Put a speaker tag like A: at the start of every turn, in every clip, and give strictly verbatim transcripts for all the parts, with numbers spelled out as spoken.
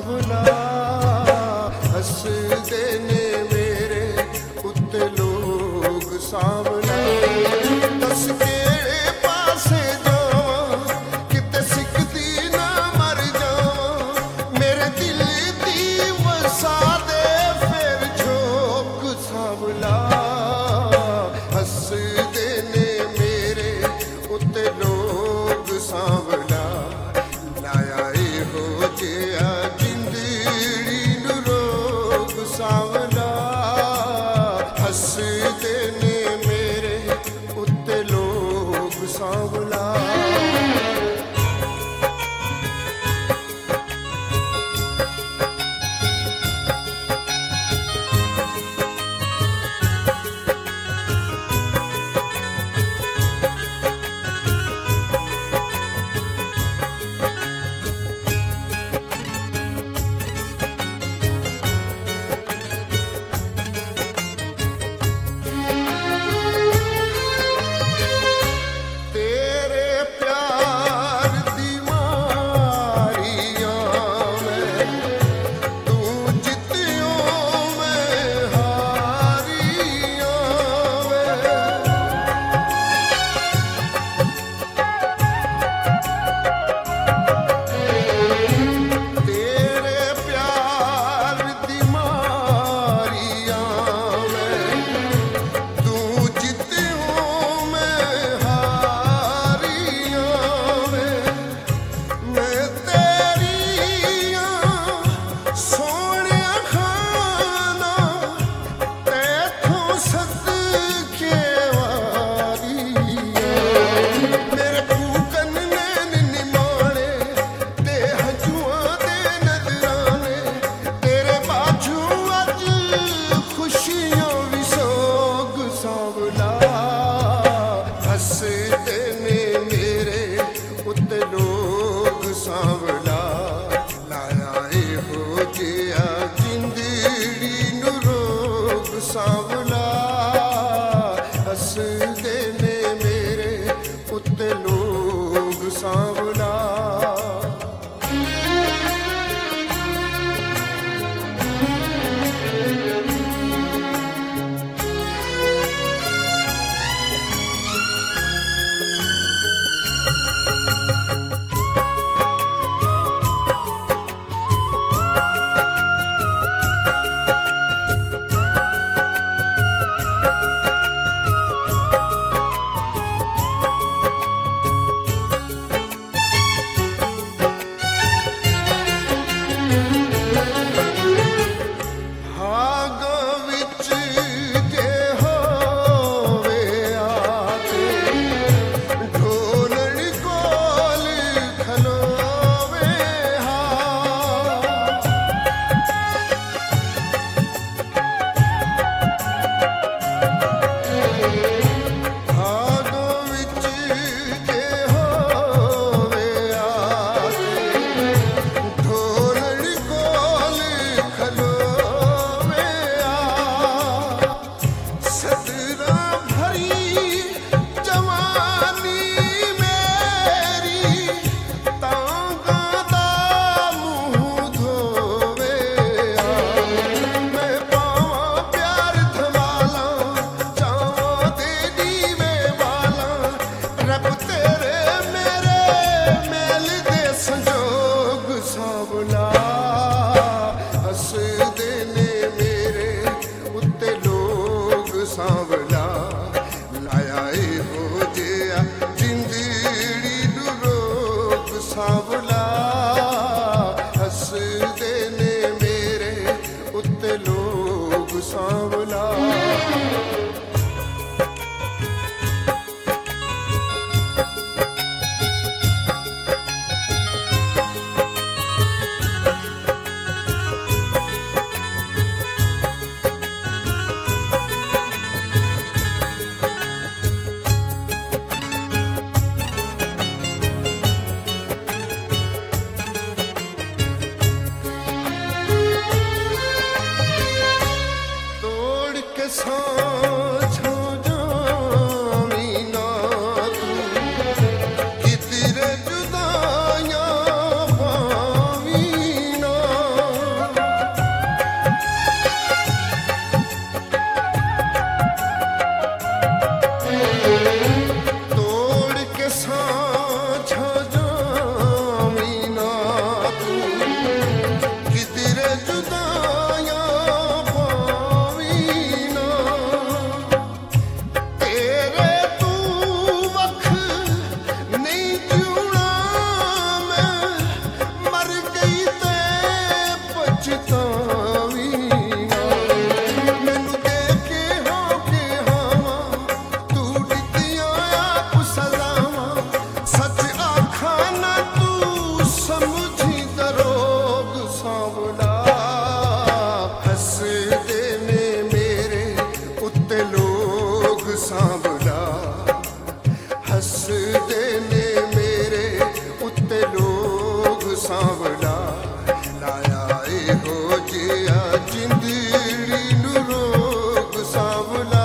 A: ਸਾਂਵਲਾ ਹੱਸਦੇ ਨੇ ਮੇਰੇ ਉੱਤੇ ਲੋਕ ਸਾਂਵਲਾ ਦੱਸ ਕਿਹੜੇ ਪਾਸੇ ਜਾਵਾਂ ਕਿਤੇ ਸਿੱਖਦੀ ਨਾ ਮਰ ਜਾਵਾਂ ਮੇਰੇ ਦਿਲ ਦੀ ਵਸਾ ਦੇ ਫਿਰ ਝੋਕ ਸਾਂਵਲਾ ਹੱਸਦੇ ਨੇ ਮੇਰੇ ਉੱਤੇ ਲੋਕ ਸਾਂਵਲਾ ਲਾਇਆ ਇਹੋ ਜਿਹਾ ਜ਼ਿੰਦੜੀ ਨੂੰ ਰੋਗ ਸਾਂਵਲਾ ਸਤਾਵੀ ਨਾ। ਮੈਨੂੰ ਦੇ ਕੇ ਹਾਂ ਕਿ ਹਾਵਾਂ ਤੂੰ ਦਿੱਤੀਆਂ ਆਪ ਸਜ਼ਾਵਾਂ, ਸੱਚ ਆਖਾਂ ਨਾ ਤੂੰ ਸਮਝੀ ਦਰੋਗ ਸਾਂਵਲਾ। ਹੱਸਦੇ ਨੇ ਮੇਰੇ ਉੱਤੇ ਲੋਕ ਸਾਂਵਲਾ, ਹੱਸਦੇ ਨੇ ਮੇਰੇ ਉੱਤੇ ਲੋਕ ਸਾਂਵਲਾ। ਲਾਇਆ ਇਹੋ ਜਿਹਾ ਜਿੰਦੜੀ ਨੂੰ ਰੋਗ ਸਾਂਵਲਾ,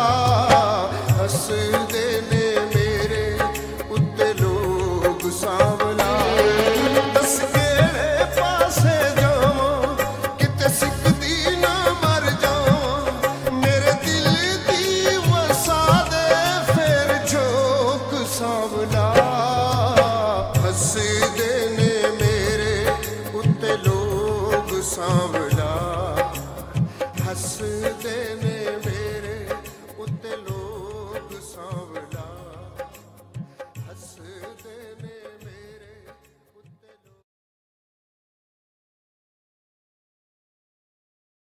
A: ਹੱਸਦੇ ਨੇ ਮੇਰੇ ਉੱਤੇ ਲੋਕ ਸਾਂਵਲਾ। ਦੱਸ ਕਿਹੜੇ ਪਾਸੇ ਜਾਵਾਂ ਕਿਤੇ ਸਿੱਖਦੀ ਨਾ ਮਰ ਜਾਵਾਂ, ਮੇਰੇ ਦਿਲ ਦੀ ਵਸਾ ਦੇ ਫੇਰ ਝੋਕ ਸਾਂਵਲਾ। ਹੱਸਦੇ ਨੇ ਮੇਰੇ ਉੱਤੇ ਲੋਕ ਸਾਂਵਲਾ।